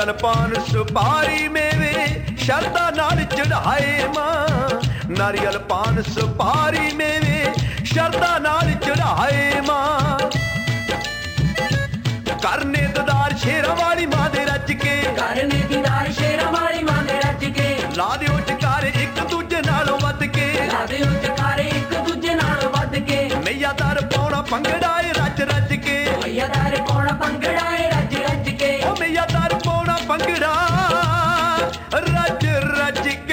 नारियल पान सुपारी मेवे शरदा नाल चढ़ाए मां। नारियल पान सुपारी मेवे शरदा नाल चढ़ाए मां। करने दीदार शेरां वाली मां दे रज के, करने दीदार शेरां वाली मां दे रज के। ला दिओ जकारे एक दूजे नालों वध के, ला दिओ जकारे एक दूजे नालों वध के। मैया दर पाउणा भंगड़ा ए रज रज के, मैया दर पाउणा भंगड़ा ए रज रज के। ओ मैया दर पाउणा भंगड़ा रज रज के।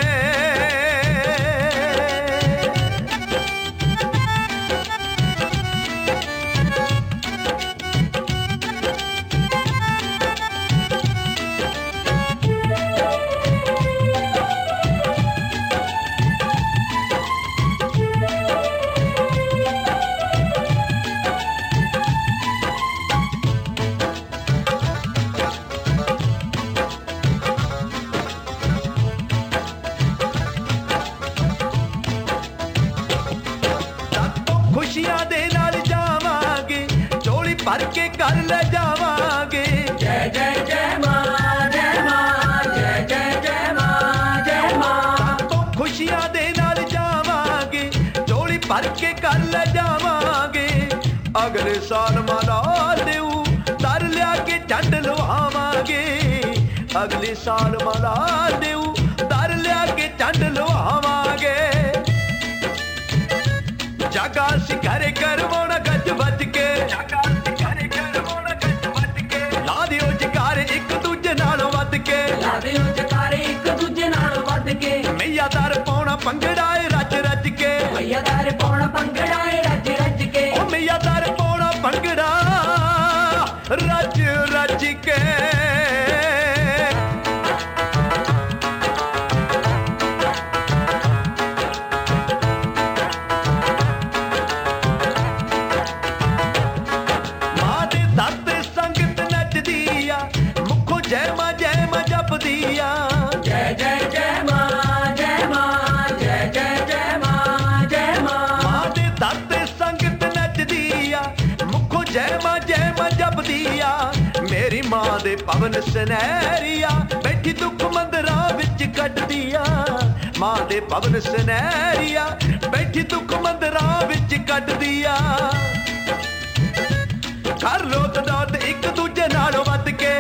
खुशियां दे नाल जावांगे, झोली भर के घर ले जावांगे। जय जय जय मां, जय मां, जय जय जय मां, जय मां। तो खुशियां दे नाल जावांगे, झोली भर के घर ले जावांगे। अगले साल माला देऊ दर लिया के झंड लवावांगे। अगले साल माला देऊ दर लिया के झंड लवावांगे। जागा सिखारे करवाना गज बज के, जागा सिखारे करवाना गज बज के। ला दिओ जकारे एक दूजे नालों वध के, ला दिओ जकारे एक दूजे नालों वध के। मैया दर पाउणा भंगड़ा ए रज रज के, मैया दर पाउणा भंगड़ा ए रज रज के। ओ मैया दर पाउणा भंगड़ा रज रज के। जपदिया जय जय जय मां, जय मां, जय जय जय मां, जय मां। मां दे दर ते संगत नचदिया, मुखो जय मां जपदिया। मेरी मां दे पवन सनैरिया, बैठी दुख मंदरा विच कटदिया। मां दे पवन सनैरिया, बैठी दुख मंदरा विच कटदिया। कर लो दाद एक दूजे नालों वध के,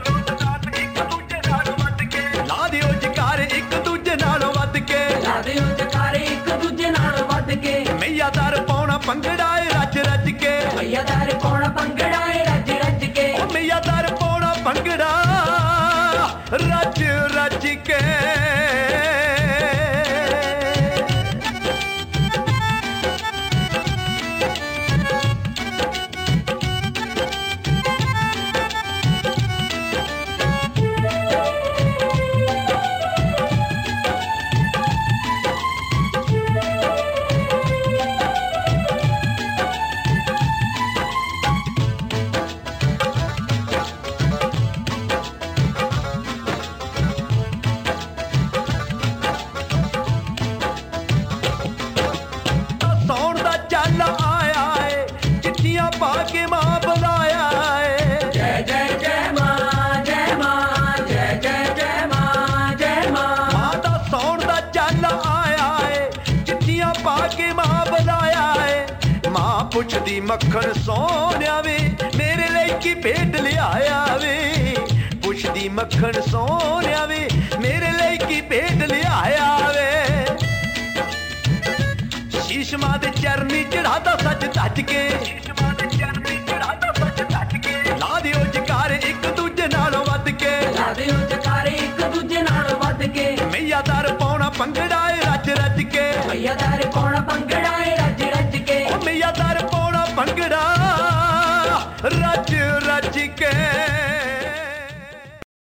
ला दिओ जकारे एक दूजे नालों वध के। ला दिओ जकारे एक दूजे नालों वध के। मैया दर पाउणा भंगड़ा ए रज रज के, मैया दर पाउणा भंगड़ा ए रज रज के। ओ मैया दर पाउणा भंगड़ा रज रज के। के मां बुलाया है। जय जय जय मां, जय मां, जय जय जय मां, जय मां। मां दा सौण दा चल आया है, चिट्ठियां पा के मां बुलाया है। मां पुछदी मक्खन सोनिया वे, मेरे लिए की भेंट लियाया वे। पुछदी मक्खन सोनिया वे, मेरे लिए की भेंट लियाया वे। शीश मां दे चरनी चढ़ादा सच धज के, ला दिओ जकारे एक दूजे नालों वध के। ला दिओ जकारे एक दूजे नालों वध के। मैया दर पाउणा भंगड़ा ए रज रज के, मैया दर पाउणा भंगड़ा ए रज रज के। ओ मैया दर पाउणा भंगड़ा रज रज के।